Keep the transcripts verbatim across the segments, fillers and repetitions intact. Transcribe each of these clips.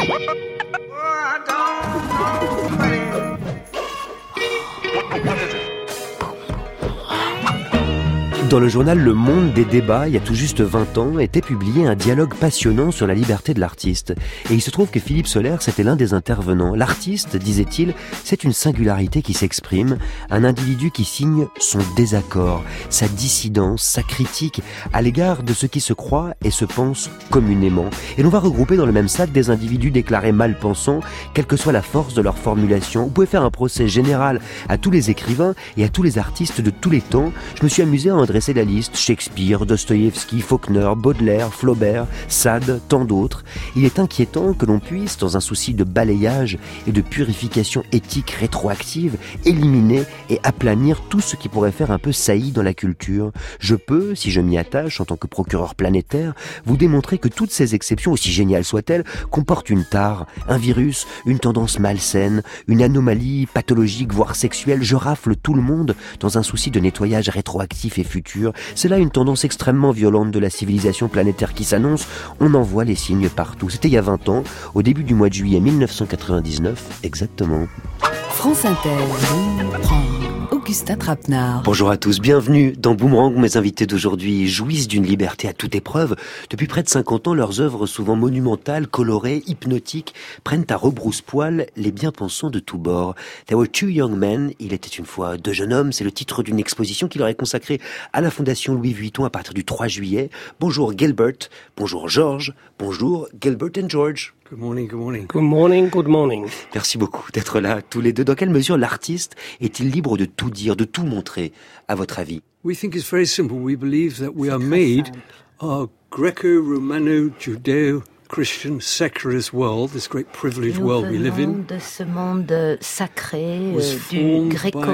Dans le journal Le Monde des débats, il y a tout juste vingt ans, était publié un dialogue passionnant sur la liberté de l'artiste. Et il se trouve que Philippe Sollers était l'un des intervenants. L'artiste, disait-il, c'est une singularité qui s'exprime, un individu qui signe son désaccord, sa dissidence, sa critique à l'égard de ce qui se croit et se pense communément. Et l'on va regrouper dans le même sac des individus déclarés mal pensants, quelle que soit la force de leur formulation. Vous pouvez faire un procès général à tous les écrivains et à tous les artistes de tous les temps. Je me suis amusé à en dresser la liste: Shakespeare, Dostoïevski, Faulkner, Baudelaire, Flaubert, Sade, tant d'autres. Il est inquiétant que l'on puisse, dans un souci de balayage et de purification éthique rétroactive, éliminer et aplanir tout ce qui pourrait faire un peu saillie dans la culture. Je peux, si je m'y attache en tant que procureur planétaire, vous démontrer que toutes ces exceptions, aussi géniales soient-elles, comportent une tare, un virus, une tendance malsaine, une anomalie pathologique, voire sexuelle. Je rafle tout le monde dans un souci de nettoyage rétroactif et futur. C'est là une tendance extrêmement violente de la civilisation planétaire qui s'annonce. On en voit les signes partout. C'était il y a vingt ans, au début du mois de juillet mille neuf cent quatre-vingt-dix-neuf, exactement. France Inter, Boomerang, Augustin Trapenard. Bonjour à tous, bienvenue dans Boomerang. Mes invités d'aujourd'hui jouissent d'une liberté à toute épreuve. Depuis près de cinquante ans, leurs œuvres souvent monumentales, colorées, hypnotiques, prennent à rebrousse-poil les bien-pensants de tous bords. There were two young men, il était une fois deux jeunes hommes, c'est le titre d'une exposition qui leur est consacrée à la Fondation Louis Vuitton à partir du trois juillet. Bonjour Gilbert, bonjour George, bonjour Gilbert and George. Good morning, good morning. Good morning, good morning. Merci beaucoup d'être là, tous les deux. Dans quelle mesure l'artiste est-il libre de tout dire, de tout montrer, à votre avis? We think it's very simple. We believe that we are made of Greco-Romano-Judeo Christian secularist world, this great privileged world we live in, de ce monde sacré euh, du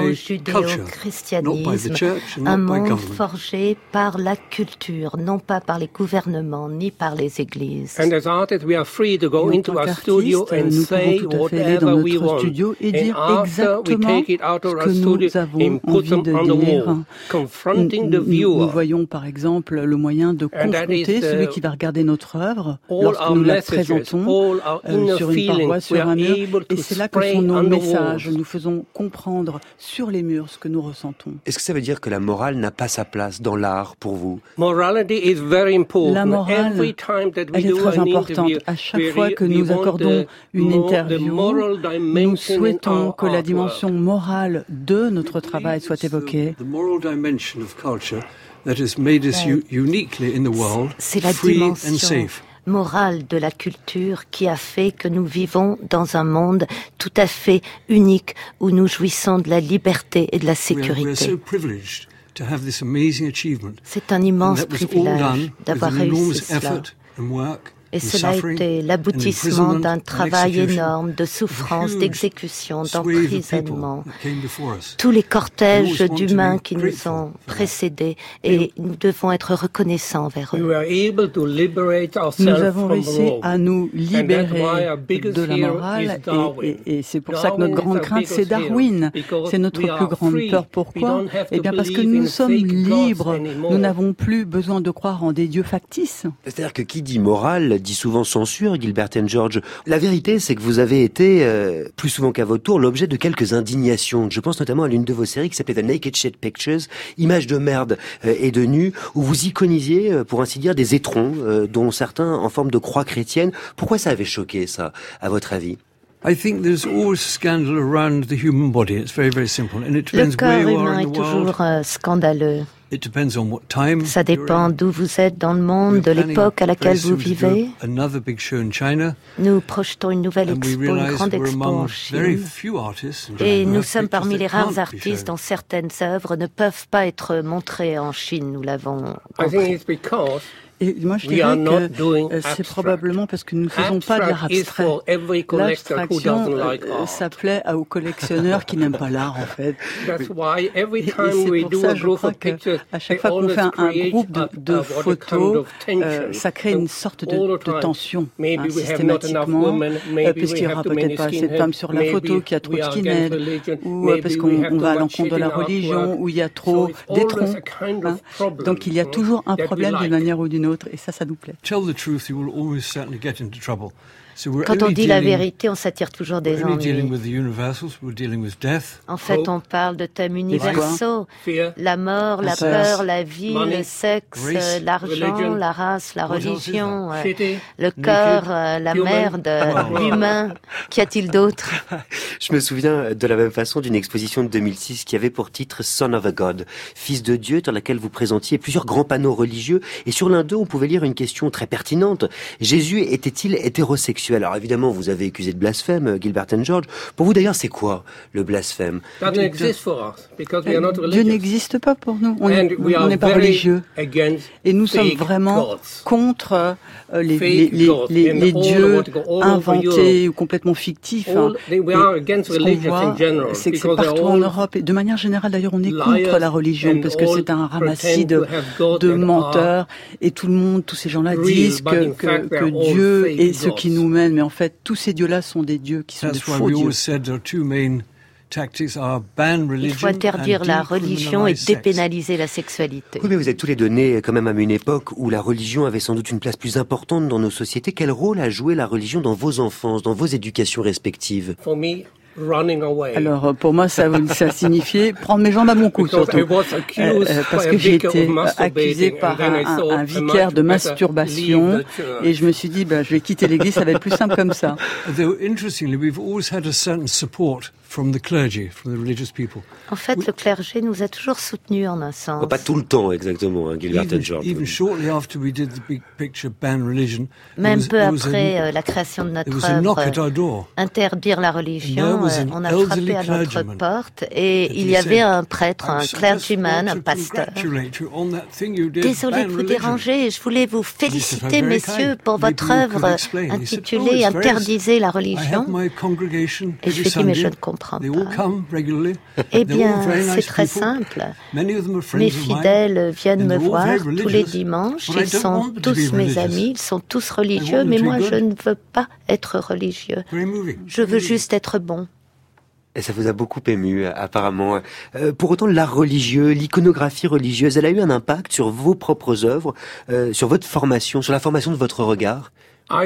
gréco-judéo-christianisme, un monde forgé par la culture, non pas par les gouvernements ni par les églises. And as artists, we are free to go into our studio and say whatever we want. And after we take it out of our studio and put them on the wall, confronting the viewer. Nous voyons par exemple le moyen de confronter celui qui va regarder notre œuvre lorsque nous la présentons euh, sur une paroi, sur un mur, et c'est là que sont nos messages. Nous faisons comprendre sur les murs ce que nous ressentons. Est-ce que ça veut dire que la morale n'a pas sa place dans l'art pour vous? La morale, elle est très importante. À chaque fois que nous accordons une interview, nous souhaitons que la dimension morale de notre travail soit évoquée. C'est la dimension morale de la culture qui a fait que nous vivons dans un monde tout à fait unique où nous jouissons de la liberté et de la sécurité. C'est un immense privilège d'avoir réussi cela. Et cela a été l'aboutissement d'un travail énorme de souffrance, d'exécution, d'emprisonnement. Tous les cortèges d'humains qui nous ont précédés, et nous devons être reconnaissants envers eux. Nous avons réussi à nous libérer de la morale, et, et, et c'est pour ça que notre grande crainte, c'est Darwin. C'est notre plus grande peur. Pourquoi? Eh bien parce que nous sommes libres. Nous n'avons plus besoin de croire en des dieux factices. C'est-à-dire que qui dit morale dit souvent censure, Gilbert and George. La vérité, c'est que vous avez été, euh, plus souvent qu'à votre tour, l'objet de quelques indignations. Je pense notamment à l'une de vos séries qui s'appelait The Naked Shit Pictures, images de merde euh, et de nu, où vous iconisiez, euh, pour ainsi dire, des étrons, euh, dont certains en forme de croix chrétienne. Pourquoi ça avait choqué, ça, à votre avis? I think there's always scandal around the human body. It's very, very simple. And it depends Le corps where you are humain in est the world. toujours euh, scandaleux. It depends on what time. Ça dépend d'où vous êtes dans le monde, de l'époque à laquelle vous vivez. Another big show in China. Nous projetons une nouvelle expo, une grande expo en Chine. Et nous sommes parmi les rares artistes dont certaines œuvres ne peuvent pas être montrées en Chine. Nous l'avons compris. Et moi, je dirais que euh, c'est probablement parce que nous ne faisons pas de l'art abstrait. L'abstraction, euh, ça plaît aux collectionneurs qui n'aiment pas l'art, en fait. Et, et c'est pour ça, je crois qu'à chaque fois qu'on fait un, un groupe de, de photos, euh, ça crée une sorte de, de tension, hein, systématiquement, euh, parce qu'il n'y aura peut-être pas assez de femmes sur la photo, qu'il y a trop de skinheads, ou euh, parce qu'on on va à l'encontre de la religion, ou il y a trop d'étrons. Hein. Donc il y a toujours un problème d'une manière ou d'une autre. autre, et ça, ça nous plaît. Tell the truth, you will always certainly get into trouble. Quand on dit la vérité, on s'attire toujours des ennuis. En fait, on parle de thèmes universaux. La mort, la peur, la vie, le sexe, l'argent, la race, la religion, le cœur, la merde, l'humain. Qu'y a-t-il d'autre? Je me souviens de la même façon d'une exposition de deux mille six qui avait pour titre Son of a God, Fils de Dieu, dans laquelle vous présentiez plusieurs grands panneaux religieux. Et sur l'un d'eux, on pouvait lire une question très pertinente. Jésus était-il hétérosexuel? Alors évidemment, vous avez accusé de blasphème, Gilbert and George. Pour vous d'ailleurs, c'est quoi le blasphème? Dieu n'existe pas pour nous. On n'est pas religieux. Et nous sommes vraiment contre euh, les, les, les, les, les dieux inventés ou complètement fictifs. Hein. Et ce qu'on voit, c'est que c'est partout en Europe. Et de manière générale, d'ailleurs, on est contre la religion parce que c'est un ramassis de, de menteurs. Et tout le monde, tous ces gens-là disent que, que, que Dieu est ce qui nous mène. Mais en fait, tous ces dieux-là sont des dieux qui sont des faux dieux. Il faut interdire la religion et dépénaliser la sexualité. Oui, mais vous êtes tous les deux nés quand même à une époque où la religion avait sans doute une place plus importante dans nos sociétés. Quel rôle a joué la religion dans vos enfances, dans vos éducations respectives? Alors pour moi ça, ça signifiait prendre mes jambes à mon cou surtout euh, parce que j'ai été accusé par un, un, un vicaire de masturbation et je me suis dit bah, je vais quitter l'église, ça va être plus simple comme ça. En fait, le clergé nous a toujours soutenus en un sens. Oh, pas tout le temps exactement, hein, Gilbert and George. Même peu après euh, la création de notre œuvre, interdire la religion, euh, on a frappé à notre porte et il y avait un prêtre, un clergyman, un pasteur. Désolé de vous déranger, je voulais vous féliciter, messieurs, pour votre œuvre intitulée « Interdisez la religion ». Et je lui ai dit, mais je ne comprends pas. Eh bien, c'est très simple. Mes fidèles viennent me voir tous les dimanches. Ils sont tous mes amis, ils sont tous religieux, mais moi, je ne veux pas être religieux. Je veux juste être bon. Et ça vous a beaucoup ému, apparemment. Euh, pour autant, l'art religieux, l'iconographie religieuse, elle a eu un impact sur vos propres œuvres, euh, sur votre formation, sur la formation de votre regard? Moi,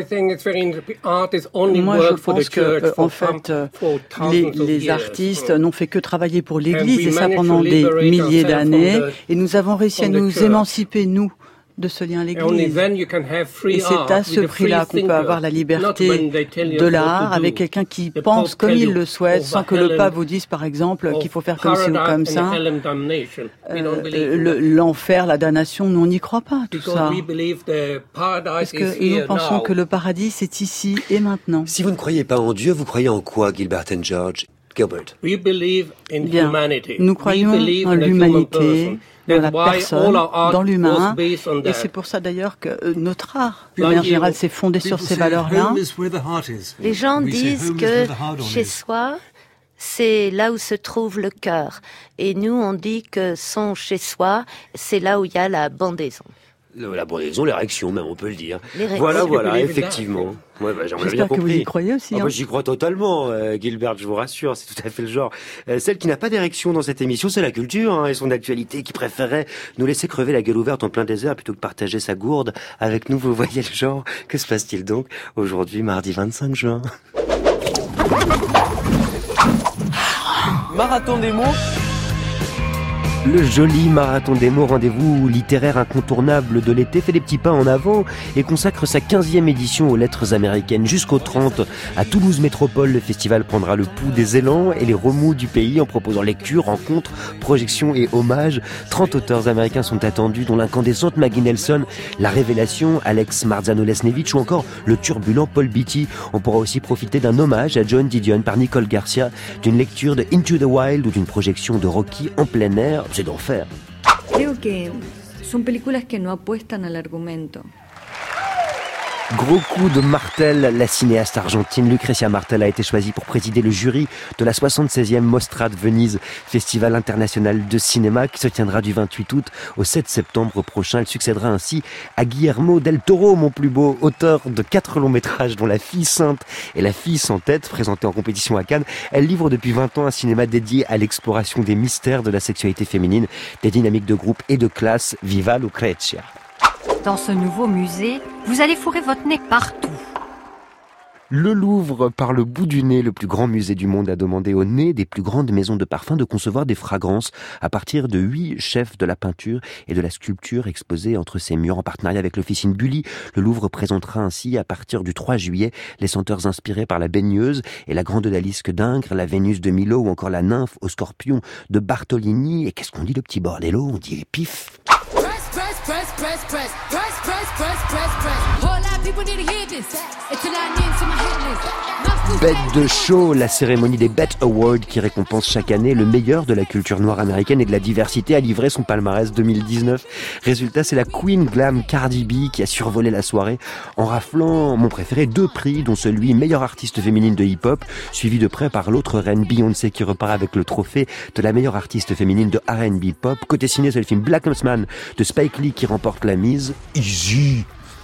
je pense que, euh, en fait, euh, les, les artistes n'ont fait que travailler pour l'Église, et ça pendant des milliers d'années, et nous avons réussi à nous émanciper, nous, de ce lien à l'Église. Et c'est à ce prix-là qu'on peut avoir la liberté de l'art avec quelqu'un qui pense comme il le souhaite, sans que le pape vous dise, par exemple, qu'il faut faire comme ci ou comme ça. Euh, l'enfer, la damnation, nous, on n'y croit pas, tout ça. Parce que nous pensons que le paradis, c'est ici et maintenant. Si vous ne croyez pas en Dieu, vous croyez en quoi, Gilbert and George? Gilbert. Bien, nous croyons en l'humanité, dans la personne, dans l'humain, et c'est pour ça d'ailleurs que notre art, de manière générale, s'est fondé sur ces valeurs-là. Les gens disent que chez soi, c'est là où se trouve le cœur, et nous on dit que son chez soi, c'est là où il y a la bandaison. La bandaison, l'érection, même, on peut le dire. Voilà, voilà, effectivement. Ouais, bah, j'aimerais bien que compris. Vous y croyez aussi. Hein. Ah, bah, j'y crois totalement, euh, Gilbert, je vous rassure, c'est tout à fait le genre. Euh, celle qui n'a pas d'érection dans cette émission, c'est la culture hein, et son actualité, qui préférait nous laisser crever la gueule ouverte en plein désert plutôt que partager sa gourde avec nous. Vous voyez le genre. Que se passe-t-il donc aujourd'hui, mardi vingt-cinq juin? Marathon des mots. Le joli marathon des mots, rendez-vous littéraire incontournable de l'été, fait des petits pas en avant et consacre sa quinzième édition aux lettres américaines. Jusqu'au trente, à Toulouse Métropole, le festival prendra le pouls des élans et les remous du pays en proposant lectures, rencontres, projections et hommages. trente auteurs américains sont attendus, dont l'incandescente Maggie Nelson, la révélation Alex Marzano-Lesnevich ou encore le turbulent Paul Beatty. On pourra aussi profiter d'un hommage à John Didion par Nicole Garcia, d'une lecture de Into the Wild ou d'une projection de Rocky en plein air. C'est d'enfer. Creo que son películas que no apuestan al argumento. Gros coup de martel, la cinéaste argentine Lucrecia Martel a été choisie pour présider le jury de la soixante-seizième Mostra de Venise, festival international de cinéma qui se tiendra du vingt-huit août au sept septembre prochain. Elle succédera ainsi à Guillermo del Toro, mon plus beau, auteur de quatre longs métrages dont La Fille Sainte et La Fille sans tête, présenté en compétition à Cannes. Elle livre depuis vingt ans un cinéma dédié à l'exploration des mystères de la sexualité féminine, des dynamiques de groupe et de classe. Viva Lucrecia! Dans ce nouveau musée, vous allez fourrer votre nez partout. Le Louvre, par le bout du nez, le plus grand musée du monde, a demandé au nez des plus grandes maisons de parfums de concevoir des fragrances à partir de huit chefs de la peinture et de la sculpture exposés entre ses murs en partenariat avec l'officine Bully. Le Louvre présentera ainsi à partir du trois juillet les senteurs inspirées par la baigneuse et la grande odalisque d'Ingres, la Vénus de Milo ou encore la nymphe au scorpion de Bartolini. Et qu'est-ce qu'on dit le petit bordello? On dit pif. Press, press, press, press, press, press, press, press. Whole lot of people need to hear this. It's an name to my hit list. Bête de show, la cérémonie des Bet Awards qui récompense chaque année le meilleur de la culture noire américaine et de la diversité a livré son palmarès deux mille dix-neuf. Résultat, c'est la Queen Glam Cardi B qui a survolé la soirée en raflant, mon préféré, deux prix, dont celui meilleure artiste féminine de hip-hop, suivi de près par l'autre reine Beyoncé qui repart avec le trophée de la meilleure artiste féminine de R and B pop. Côté ciné, c'est le film Black Man de Spike Lee qui remporte la mise. Easy.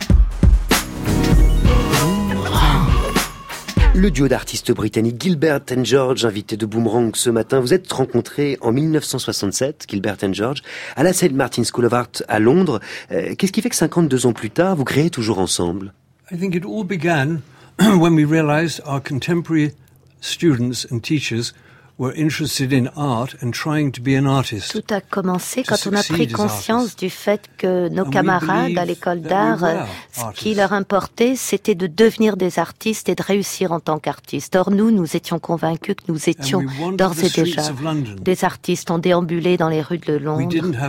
Le duo d'artistes britanniques Gilbert and George, invité de Boomerang ce matin, vous êtes rencontrés en mille neuf cent soixante-sept, Gilbert and George, à la Saint Martin School of Art à Londres. Euh, qu'est-ce qui fait que cinquante-deux ans plus tard, vous créez toujours ensemble? I think it all began when we realized our contemporary students and teachers were interested in art and trying to be an artist. Tout a commencé quand on a pris conscience du fait que nos camarades à l'école d'art, ce qui leur importait, c'était de devenir des artistes et de réussir en tant qu'artistes. Or, nous, nous étions convaincus que nous étions d'ores et déjà des artistes. On déambulait dans les rues de Londres.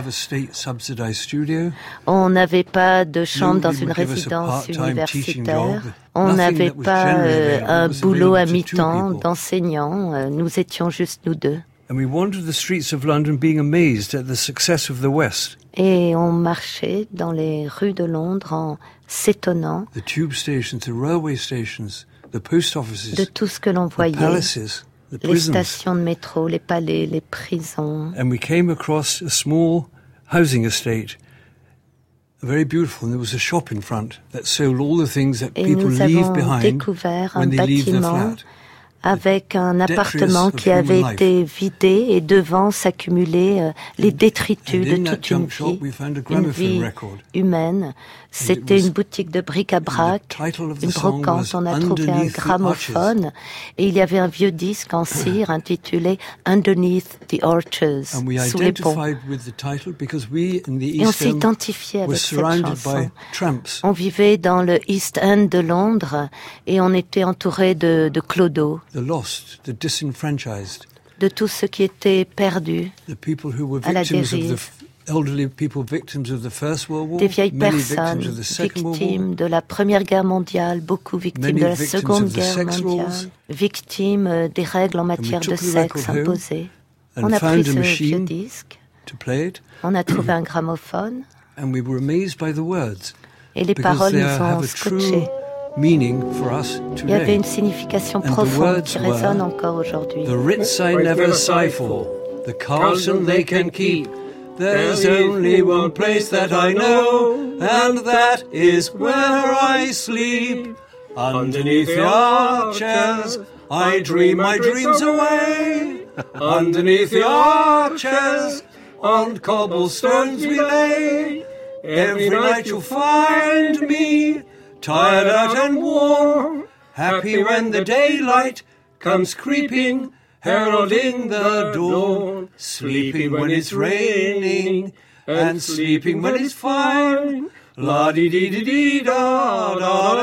On n'avait pas de chambre dans une résidence universitaire. On n'avait pas euh, un boulot à mi-temps d'enseignant. Euh, nous étions juste nous deux. Et on marchait dans les rues de Londres en s'étonnant de tout ce que l'on voyait. Les stations de métro, les palais, les prisons. And we came across a small housing estate. Very beautiful, and there was a shop in front that sold all the things that people leave behind when they leave the flat. Avec un appartement qui avait été vidé et devant s'accumuler euh, les détritus de toute une vie, une vie humaine. C'était une boutique de bric-à-brac, une brocante. On a trouvé un gramophone et il y avait un vieux disque en cire intitulé Underneath the Arches, sous les ponts. Et on s'identifiait avec cette chanson. On vivait dans le East End de Londres et on était entouré de, de clodos. The lost, the disenfranchised, de tous ceux qui étaient perdus, the people who were à la victims dérive, of the elderly people, victims of the First World War, des vieilles many personnes victims of the Second World victimes War, de la Première Guerre mondiale, beaucoup victimes many de la victims Seconde of the Guerre sex mondiale, laws. victimes euh, des règles en matière de took the sexe record home imposées. and On a found pris a ce machine vieux disque, to play it, on a trouvé un gramophone and we were amazed by the words, et les because paroles they nous have ont a scotché. true meaning for us Il y avait today. une signification And the profonde words qui résonne were, encore aujourd'hui. The Ritz I never sigh for, the Carlson they can keep. There's only one place that I know, and that is where I sleep. Underneath the arches, I dream my dreams away. Underneath the arches, on cobblestones we lay. Every night you'll find me, tired out and warm, happy when the daylight comes creeping, heralding the dawn, sleeping when it's raining, and sleeping when it's fine. La-dee-dee-dee-dee-da,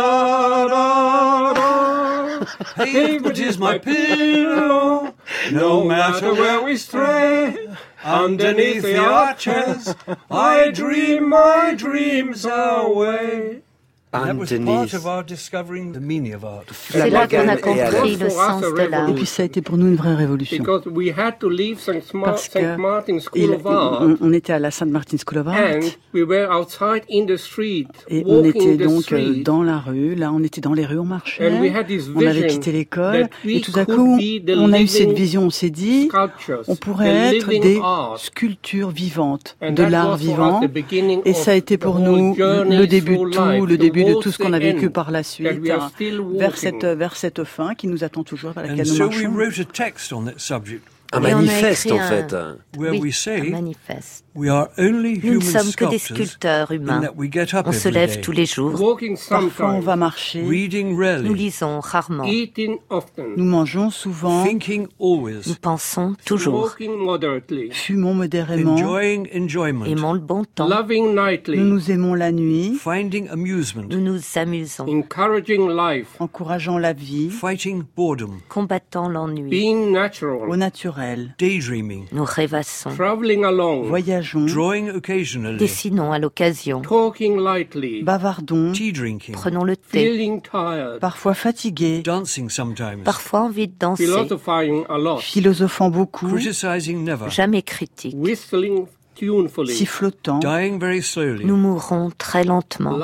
da-da-da-da. Hey, but is my pillow, no matter where we stray. Underneath the arches, I dream my dreams away. C'est là qu'on a compris le sens de l'art. Et puis ça a été pour nous une vraie révolution. Parce que il, on, on était à la Saint Martin School of Art. Et on était donc dans la rue. Là, on était dans les rues, on marchait. On avait quitté l'école. Et tout à coup, on a eu cette vision. On s'est dit, on pourrait être des sculptures vivantes, de l'art vivant. Et ça a été pour nous le début de tout, le début de tout ce qu'on a vécu par la suite, hein, vers cette vers cette fin qui nous attend toujours, vers laquelle nous marchons. Un manifeste, en fait. Where oui, we say, un manifeste. We are only Nous ne human sommes que des sculptors sculpeurs humains. in that we get up On se every lève day, tous les jours. Parfois on va marcher. reading rarely, Nous lisons rarement. Nous mangeons souvent. thinking always, Nous pensons toujours. Fumons modérément. enjoying enjoyment, Aimons le bon temps. Nous nous aimons la nuit. finding amusement, Nous nous amusons. Encourageant la vie. fighting boredom, Combattant l'ennui. Au naturel. daydreaming, Nous rêvassons. Voyageons. drawing occasionally, Dessinons à l'occasion. Bavardons. tea drinking, Prenons le thé. Parfois fatigués. dancing sometimes, Parfois envie de danser. Philosophant beaucoup. criticizing never, Jamais critique. Sifflotant. dying very slowly, Nous mourrons très lentement.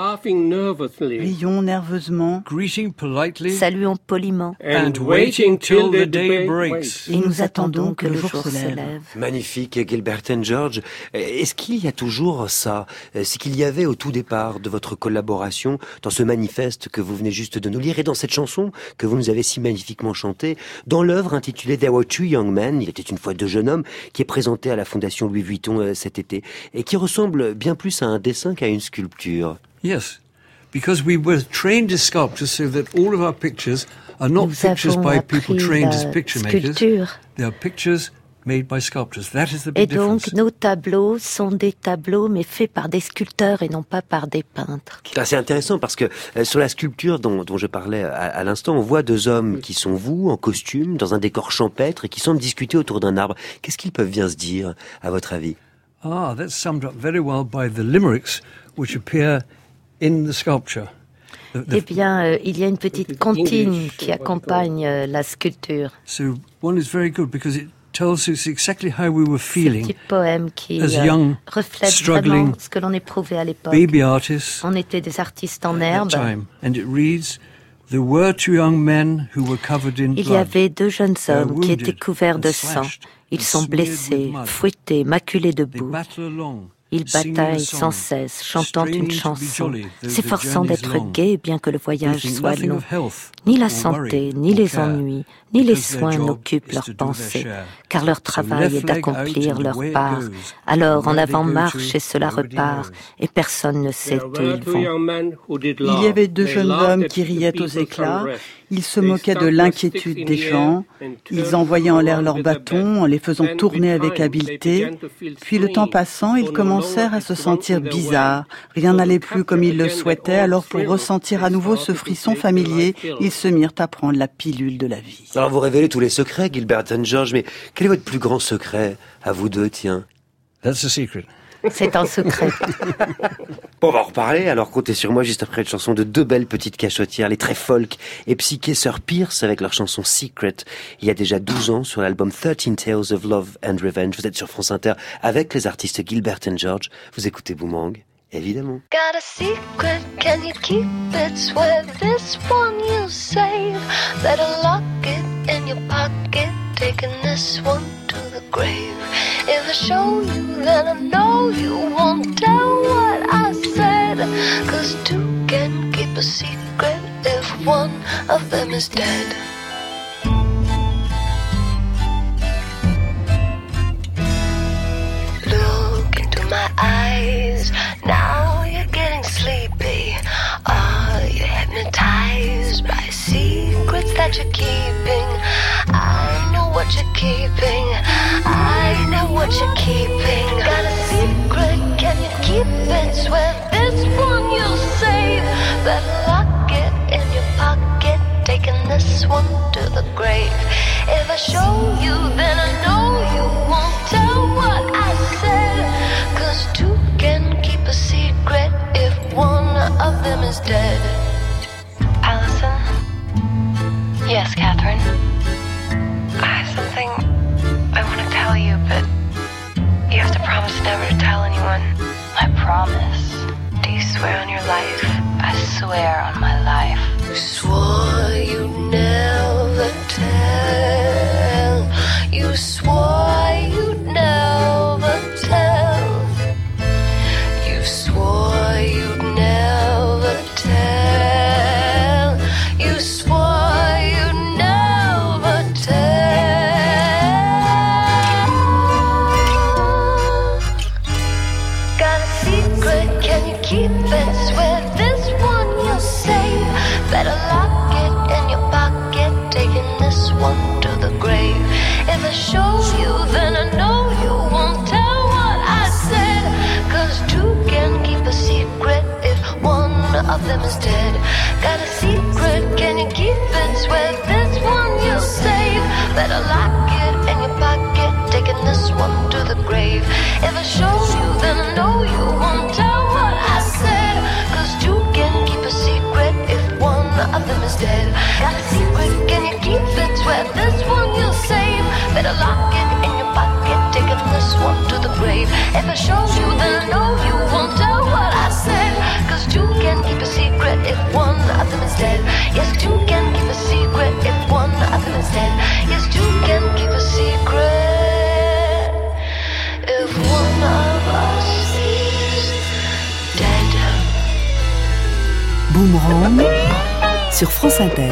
Rions nerveusement. greeting politely, Saluons poliment. and waiting till the day breaks. Et nous attendons que le jour se lève. Magnifique, Gilbert and George. Est-ce qu'il y a toujours ça, ce qu'il y avait au tout départ de votre collaboration dans ce manifeste que vous venez juste de nous lire et dans cette chanson que vous nous avez si magnifiquement chantée, dans l'œuvre intitulée There Were Two Young Men, il était une fois deux jeunes hommes, qui est présentée à la Fondation Louis Vuitton cet été et qui ressemble bien plus à un dessin qu'à une sculpture. Yes, because we were trained as sculptors so that all of our pictures are not Nous pictures avons by people appris trained la as picture makers. sculpture. They are pictures made by sculptors. That is the Et big donc, difference. nos tableaux sont des tableaux, mais faits par des sculpteurs et non pas par des peintres. Ah, c'est intéressant parce que euh, sur la sculpture dont, dont je parlais à, à l'instant, on voit deux hommes qui sont vous, en costume, dans un décor champêtre et qui semblent discuter autour d'un arbre. Qu'est-ce qu'ils peuvent bien se dire, à votre avis? Ah, that's summed up very well by the limericks which appear in the sculpture. The, the, Eh bien, euh, il y a une petite comptine qui accompagne euh, la sculpture. so one is very good because it tells us exactly how we were Ce feeling petit poème qui as euh, young, reflète struggling vraiment ce que l'on éprouvait à l'époque. baby artists On était des artistes en at that herbe. time. And it reads, there were two young men who were covered in Il y blood. avait deux jeunes They are hommes qui étaient wounded couverts and de sang. slashed Ils and sont smeared with blessés, mud. fouettés, maculés de They boue. battle along, Ils singing a bataillent song, sans cesse, chantant une straining to be chanson, jolly, though s'efforçant the journey's d'être long. gais bien que le voyage They think soit nothing long. of health, Ni la or santé, worry, ni or les care, ennuis, ni les because their soins job n'occupent is leurs to do their pensées, share. car leur So travail left est leg out d'accomplir and leur away it part. goes. Alors Where en they avant go marche to, et cela nobody repart, knows. et personne ne sait où ils vont. Il y avait deux jeunes hommes qui riaient aux éclats. Ils se moquaient de l'inquiétude des gens. Ils envoyaient en l'air leurs bâtons en les faisant tourner avec habileté. Puis le temps passant, ils commencèrent à se sentir bizarres. Rien n'allait plus comme ils le souhaitaient. Alors pour ressentir à nouveau ce frisson familier, ils se mirent à prendre la pilule de la vie. Alors vous révélez tous les secrets, Gilbert and George, mais quel est votre plus grand secret, à vous deux, tiens? That's the secret. C'est un secret. Bon, on va en reparler, alors comptez sur moi juste après une chanson de deux belles petites cachotières, les très folk et psyché Sir Pierce avec leur chanson Secret, il y a déjà douze ans sur l'album thirteen Tales of Love and Revenge. Vous êtes sur France Inter avec les artistes Gilbert and George, vous écoutez Boomerang, évidemment. Got a secret, can you keep it? Swear this one you save. Better lock it in your pocket, taking this one to the grave. If I show you, then I know you won't tell what I said. Cause two can keep a secret if one of them is dead. Look into my eyes, now you're getting sleepy. Are you hypnotized by secrets that you're keeping? I know what you're keeping, I know what you're keeping. Got a secret, can you keep it? Swear this one you'll save. Better lock it in your pocket, taking this one to the grave. If I show you, then I know you won't tell what I said. Cause two can keep a secret if one of them is dead. Allison? Yes, Catherine? I have something I want to tell you, but you have to promise never to tell anyone. I promise. Do you swear on your life? I swear on my life. You swore you'd never tell. You swore you'd never tell. You swore you'd never tell. You swore you'd never I show you, then I know you won't tell what I said. Cause two can keep a secret if one of them is dead. Got a secret, can you keep it? Swear this one you'll save. Better lock it in your pocket, taking this one to the grave. If I show you, then I know you won't tell what I said. Cause two can keep a secret if one of them is dead. Got a secret, can you keep it? Swear this one you'll save. Better lock it in your pocket, taking this one to the grave. If I show you, then I know you won't tell what I said. Cause two can keep a secret if one of them is dead. Yes, two can keep a secret if one of them is dead. Yes, two can keep a secret if one of us is dead. Boomerang sur France Inter.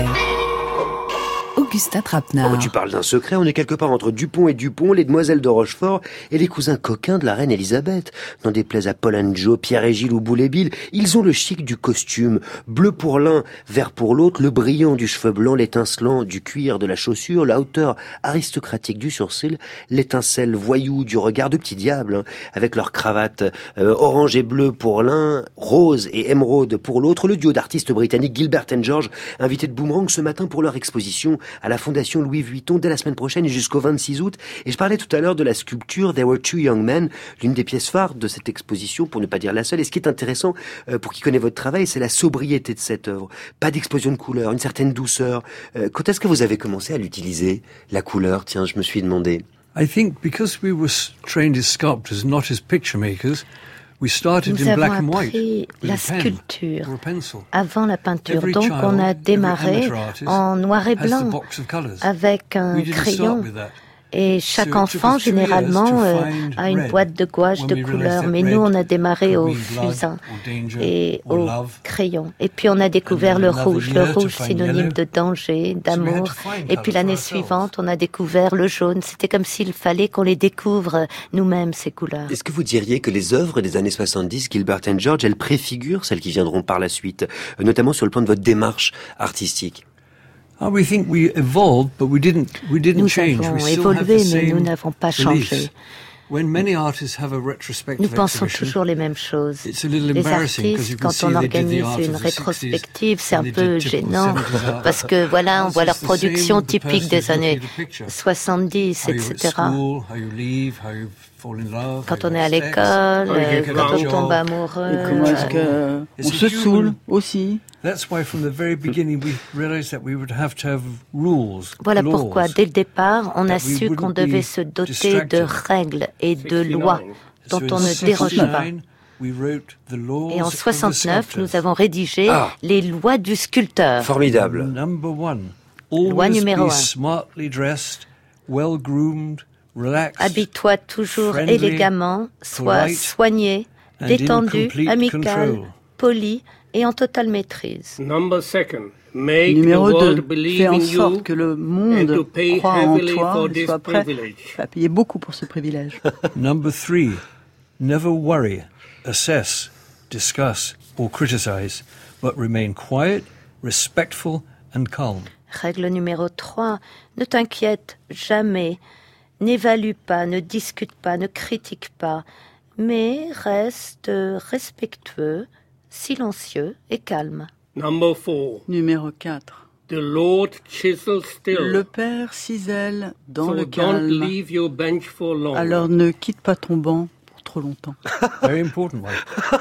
Augustin Trapenard. Oh, tu parles d'un secret, on est quelque part entre Dupont et Dupont, les demoiselles de Rochefort et les cousins coquins de la reine Elisabeth. N'en déplaise à Paul and Joe, Pierre et Gilles ou Boule et Bill, ils ont le chic du costume, bleu pour l'un, vert pour l'autre, le brillant du cheveu blanc, l'étincelant du cuir de la chaussure, la hauteur aristocratique du sourcil, l'étincelle voyou du regard de petits diables, hein, avec leur cravate euh, orange et bleu pour l'un, rose et émeraude pour l'autre, le duo d'artistes britanniques Gilbert and George, invités de Boomerang ce matin pour leur exposition à la Fondation Louis Vuitton dès la semaine prochaine et jusqu'au vingt-six août. Et je parlais tout à l'heure de la sculpture There Were Two Young Men, l'une des pièces phares de cette exposition, pour ne pas dire la seule. Et ce qui est intéressant, euh, pour qui connaît votre travail, c'est la sobriété de cette œuvre. Pas d'explosion de couleurs, une certaine douceur. Euh, quand est-ce que vous avez commencé à l'utiliser, la couleur? Tiens, je me suis demandé. I think because we were trained as sculptors, not as picture makers, we started Nous in avons black and white, appris with la a pen sculpture or a pencil. avant la peinture. Every Donc child, on a every démarré amateur artist en noir et has the blanc box of colours. avec un We didn't crayon. start with that. Et chaque So it took enfant, us two years généralement, to euh, find a une red boîte de gouache when de we realised couleurs. that Mais red nous, on a démarré could au mean blood fusain or danger et or au love. crayon. Et puis on a découvert And le then rouge. another Le year to rouge find synonyme yellow. de danger, So we had d'amour. to find Et puis colours l'année for ourselves. suivante, on a découvert le jaune. C'était comme s'il fallait qu'on les découvre nous-mêmes, ces couleurs. Est-ce que vous diriez que les œuvres des années soixante-dix, Gilbert and George, elles préfigurent celles qui viendront par la suite, notamment sur le plan de votre démarche artistique? Oh, we think we evolved, but we didn't. We didn't Nous change. avons We still évolué, have the mais same nous n'avons pas beliefs. changé. When many artists have a retrospective Nous pensons exhibition, toujours les mêmes choses. it's a little Les embarrassing because artistes, you can quand see on they did the organise art une of the sixties rétrospective, c'est and un they peu did typical gênant seventies art. parce que voilà, on It's voit leur just the production same with the typique person des who's looking années at the picture. soixante-dix, How you're at et cetera. school, how you leave, how you fall in love, Quand how on you est à have sex, l'école, how you euh, get a quand on job. tombe Et amoureux. comment est-ce euh, que It's on a se human- saoule aussi? That's why from the very beginning we realized that we would have to have rules, Voilà laws, pourquoi, dès le départ, on a that we su qu'on wouldn't devait be se doter distracted. de règles et de lois So dont in on ne déroge pas. sixty-nine, we wrote the laws Et en of the soixante-neuf, sculptors. nous avons rédigé Ah. les lois du sculpteur. Formidable. Number one, Loi always numéro be un. smartly dressed, well groomed, relaxed, Habille-toi toujours friendly, élégamment, sois polite, soigné, and in détendu, complete amical, control. poli et en totale maîtrise. Number second, make the Numéro world deux, believe fais en in sorte you que le and monde to pay croit en heavily toi for et this soit prêt privilege. à payer beaucoup pour ce privilège. Number three, never worry, assess, discuss, or criticize, but remain quiet, respectful, and calm. Règle numéro trois, ne t'inquiète jamais, n'évalue pas, ne discute pas, ne critique pas, mais reste respectueux, silencieux et calme. Number four, Numéro quatre. the Lord chisel still. Le Père cisèle dans so le don't calme. leave your bench for long. Alors ne quitte pas ton banc pour trop longtemps. Very important one.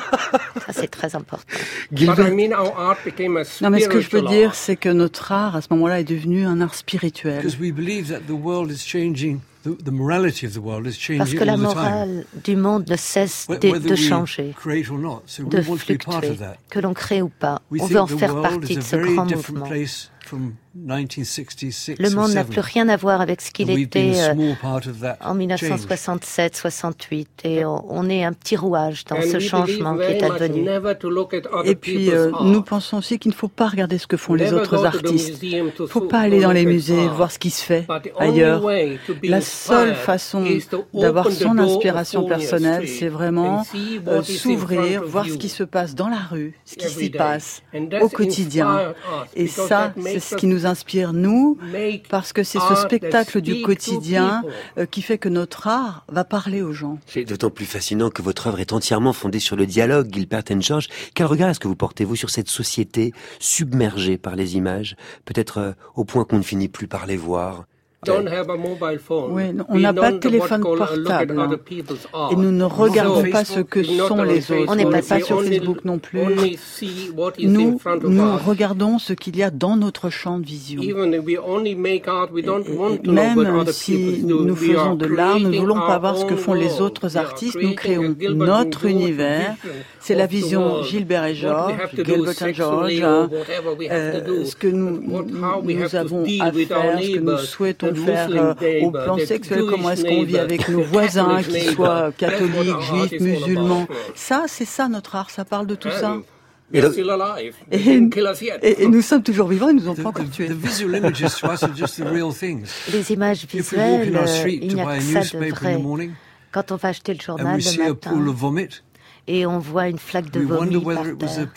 Ça, c'est très important. But I Gilbert, mean, our art became a Non, mais ce que je veux spiritual dire, art. c'est que notre art, à ce moment-là, est devenu un art spirituel. Because we believe that the world is changing, the, the morality of the world is changing Parce que la all the time. morale du monde ne cesse Wh- de, whether de we changer, create or not. So de we want to be part fluctuer, of that. que l'on crée ou pas. We On think veut en the faire world partie is de a ce very grand different mouvement. place from nineteen sixty-six Le or monde n'a seven. plus rien à voir avec ce qu'il And we've been était a euh, small part of that en dix-neuf cent soixante-sept soixante-huit et on, on est un petit rouage dans And ce we changement qui believe est very much advenu. never to look at other Et puis, people's euh, art. nous pensons aussi qu'il ne faut pas regarder ce que font les Never autres go to the artistes. museum to Il ne faut so- pas aller to dans les look at musées, art. voir ce qui se fait But the only ailleurs. way to be La seule inspired façon is to d'avoir open the son door of inspiration Fournier personnelle, Street c'est vraiment and see euh, what is in s'ouvrir, front of voir you ce qui se passe dans la rue, ce qui every s'y day. passe And that's au quotidien. inspired us Et because ça, that makes c'est ce qui nous inspire, nous, parce que c'est ce spectacle du quotidien euh, qui fait que notre art va parler aux gens. C'est d'autant plus fascinant que votre œuvre est entièrement fondée sur le dialogue, Gilbert and George. Quel regard est-ce que vous portez, vous, sur cette société submergée par les images, peut-être euh, au point qu'on ne finit plus par les voir? Oui, on n'a pas de téléphone portable hein. Et nous ne regardons pas ce que sont les autres. On n'est pas, pas sur Facebook non plus. Nous, nous regardons ce qu'il y a dans notre champ de vision. Et, et même si nous faisons de l'art, nous ne voulons pas voir ce que font les autres artistes. Nous créons notre univers. C'est la vision Gilbert et George, Gilbert and George. Hein. Euh, ce que nous, nous avons à faire, ce que nous souhaitons faire euh, au plan sexuel, comment est-ce qu'on vit avec nos voisins, qu'ils soient catholiques, juifs, musulmans. Ça, c'est ça notre art, ça parle de tout ça. Et, le... et, et, et nous sommes toujours vivants, ils nous ont pas encore tués. Les images visuelles, euh, il n'y a que ça de vrai. Quand on va acheter le journal le matin, et on voit une flaque de vomi par terre.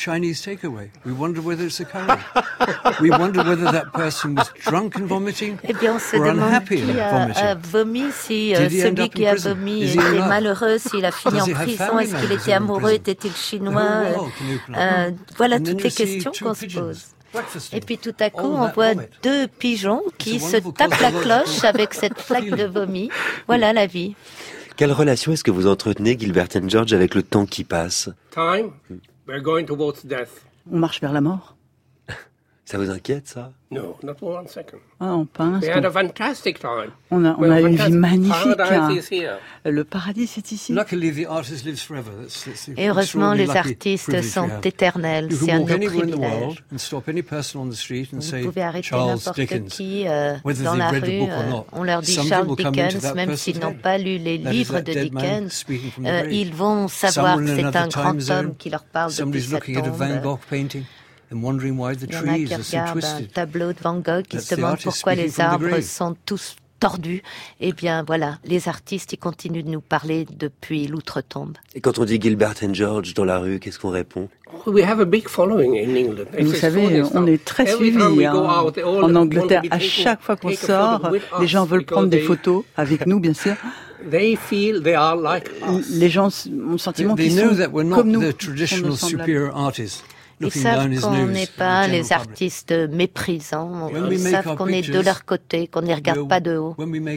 Eh bien, on se demande qui a, a vomi, si euh, celui qui a vomi était malheureux, s'il a fini en prison, est-ce qu'il était amoureux, était-il chinois euh, euh, Voilà toutes les questions qu'on se pose. Et puis tout à coup, on voit deux pigeons qui se tapent la cloche avec cette flaque de vomi. Voilà la vie. Quelle relation est-ce que vous entretenez, Gilbert and George, avec le temps qui passe? Time, we're going towards death. On marche vers la mort. Ça vous inquiète, ça? No, not for one second. Ah, non, pas un instant. We had a fantastic time. On a, on a une vie magnifique. Hein. Le paradis, c'est ici. Et heureusement, les artistes sont éternels. C'est un de nos privilèges. Vous pouvez arrêter n'importe qui euh, dans la rue. Euh, on leur dit Charles Dickens, même s'ils n'ont pas lu les livres de Dickens, euh, ils vont savoir que c'est un grand homme qui leur parle depuis sa tombe. Il y en a qui regardent un tableau de Van Gogh qui se demandent pourquoi les arbres sont tous tordus. Eh bien, voilà, les artistes, ils continuent de nous parler depuis l'outre-tombe. Et quand on dit Gilbert and George dans la rue, qu'est-ce qu'on répond? We have a big following in England. Vous savez, on est très suivis hein. En Angleterre. À chaque fois qu'on sort, les gens veulent prendre des photos avec nous, bien sûr. They feel they are like us. Les gens ont le sentiment qu'ils sont comme nous. Ils savent qu'on n'est pas les artistes méprisants, ils savent qu'on est de leur côté, qu'on ne les regarde pas de haut.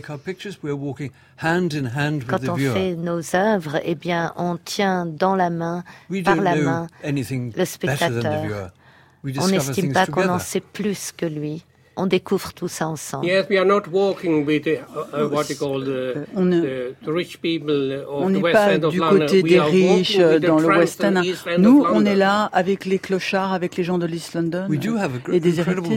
Quand on fait nos œuvres, eh bien, on tient dans la main, par la main, le spectateur. On n'estime pas qu'on en sait plus que lui. On découvre tout ça ensemble. Yes, we are not walking with the, uh, what you call the, on ne, the, the rich people of on n'est the West pas End of du London. côté des riches dans le West End. Nous, on est là avec les clochards, avec les gens de l'East London et des héritiers.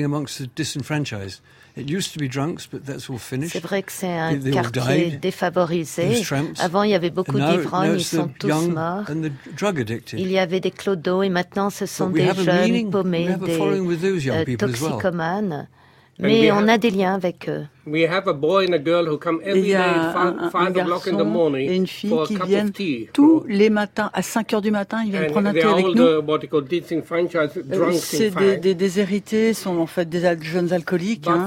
C'est vrai que c'est un quartier défavorisé. Avant, il y avait beaucoup d'ivrognes, ils sont tous morts. Il y avait des clodos et maintenant, ce sont des jeunes paumés, des euh, toxicomanes. Mais on a des liens avec eux. Il y a un, un garçon et une fille qui viennent tous les matins, à cinq heures du matin, ils viennent prendre un thé avec nous. C'est des, des déshérités, sont en fait des jeunes alcooliques. Hein.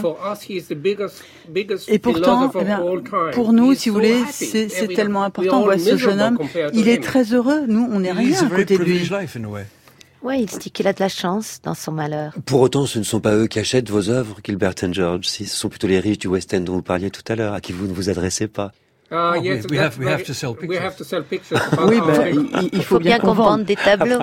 Et pourtant, eh bien, pour nous, si vous voulez, c'est, c'est tellement important. On voit ce jeune homme, il est très heureux. Nous, on n'est rien à côté de lui. Oui, il se dit qu'il a de la chance dans son malheur. Pour autant, ce ne sont pas eux qui achètent vos œuvres, Gilbert and George. Ce sont plutôt les riches du West End dont vous parliez tout à l'heure, à qui vous ne vous adressez pas. Uh, yes, we, we, have, we have to sell pictures. We have to sell pictures. Oui, ben, il, il faut bien qu'on vende des tableaux.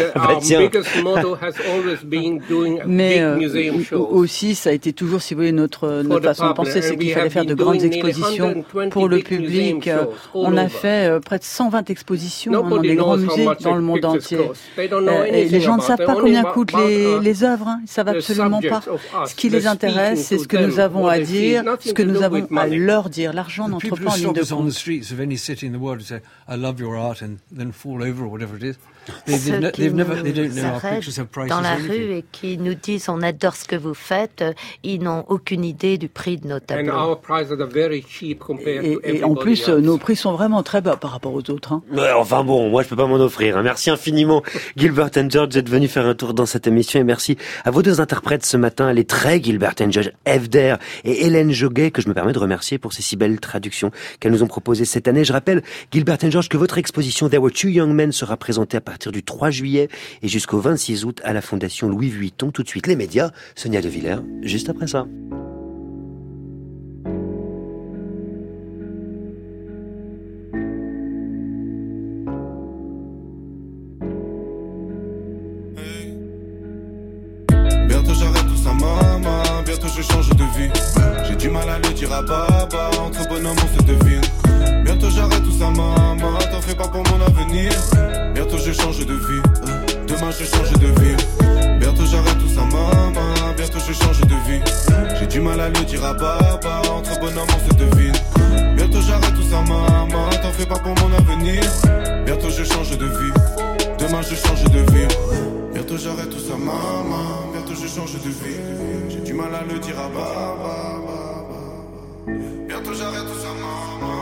Mais euh, aussi, ça a été toujours, si vous voulez, notre, notre façon de penser, c'est qu'il fallait faire de grandes expositions pour le public. On a fait euh, près de cent vingt expositions hein, dans des grands musées dans le monde entier. Euh, et les gens ne savent pas combien coûtent les, les œuvres. Hein. Ils ne savent absolument pas. Ce qui les intéresse, c'est ce que nous avons à dire, ce que nous avons à leur dire. L'argent n'entre pas en ligne de compte. Ceux qui nous arrêtent dans la rue et qui nous disent on adore ce que vous faites, ils n'ont aucune idée du prix de nos tableaux. Et, et en plus, nos prix sont vraiment très bas par rapport aux autres. Hein. Ouais, enfin bon, moi je peux pas m'en offrir. Hein. Merci infiniment Gilbert and George d'être venu faire un tour dans cette émission et merci à vos deux interprètes ce matin, les très Gilbert and George, Evder et Hélène Joguet, que je me permets de remercier pour ces si belles traductions qu'elles nous ont proposées cette année. Je rappelle, Gilbert and George, que votre exposition There Were Two Young Men sera présentée à partir du trois juillet et jusqu'au vingt-six août à la Fondation Louis Vuitton. Tout de suite, les médias, Sonia De Villers, juste après ça. Bientôt j'arrête tout ça, maman, bientôt je change de vie. J'ai du mal à le dire à papa, entre bonhommes on se devine. Bientôt j'arrête tout ça, maman, t'en fais pas pour mon avenir. Bientôt je change de vie, demain je change de vie. Bientôt j'arrête tout ça, maman, bientôt je change de vie. J'ai du mal à le dire à papa, entre bonhommes on se devine. Bientôt j'arrête tout ça, maman, t'en fais pas pour mon avenir. Bientôt je change de vie, demain je change de vie. Bientôt j'arrête tout ça, maman, bientôt je change de vie. J'ai du mal à le dire à papa. Bientôt j'arrête tout ça, maman.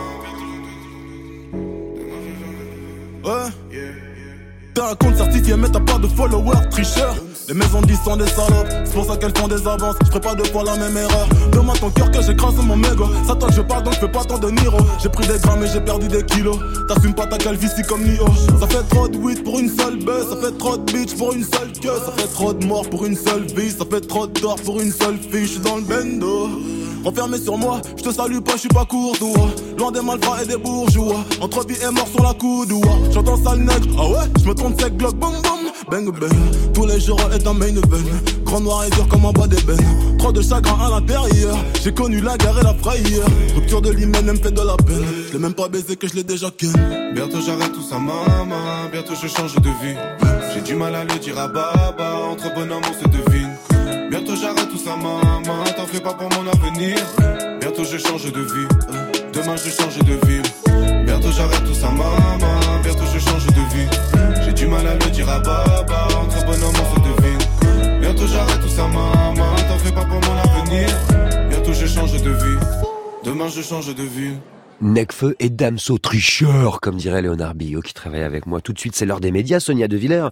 Ouais, t'as un compte certifié mais t'as pas de followers, tricheur. Les maisons disent sont des salopes, c'est pour ça qu'elles font des avances. Je ferai pas deux fois la même erreur. Demande ton cœur que j'écrase mon mégot. Ça toi que je parle donc je fais pas tant de Niro. J'ai pris des grammes et j'ai perdu des kilos. T'assumes pas ta calvitie comme Nio. Ça fait trop de weed pour une seule buzz. Ça fait trop de bitch pour une seule queue. Ça fait trop de morts pour une seule vie. Ça fait trop d'or pour une seule fille. J'suis dans le bendo, renfermé sur moi, je te salue pas, je suis pas courtois. Loin des malfrats et des bourgeois. Entre vie et mort sur la coudoua. J'entends sale nègre, ah ouais, je me trompe sec, glock, boum boum. Bang bang, tous les jours est un main event. Grand noir et dur comme un bois d'ébène. Trop de chagrin à l'intérieur. J'ai connu la guerre et la frayeur. Rupture de l'hymen, elle me fait de la peine. Je l'ai même pas baisé que je l'ai déjà ken. Bientôt j'arrête tout ça, maman. Bientôt je change de vie. J'ai du mal à le dire à baba. Entre bonhommes on se devine. Bientôt j'arrête tout ça, maman, t'en fais pas pour mon avenir. Bientôt je change de vie, demain je change de vie. Bientôt j'arrête tout ça, maman, bientôt je change de vie. J'ai du mal à le dire à baba, entre bonhommes on se devine. Bientôt j'arrête tout ça, maman, t'en fais pas pour mon avenir. Bientôt je change de vie, demain je change de vie. Necfeu et Damso tricheur, comme dirait Léonard Billot qui travaille avec moi. Tout de suite, c'est l'heure des médias, Sonia De Villers.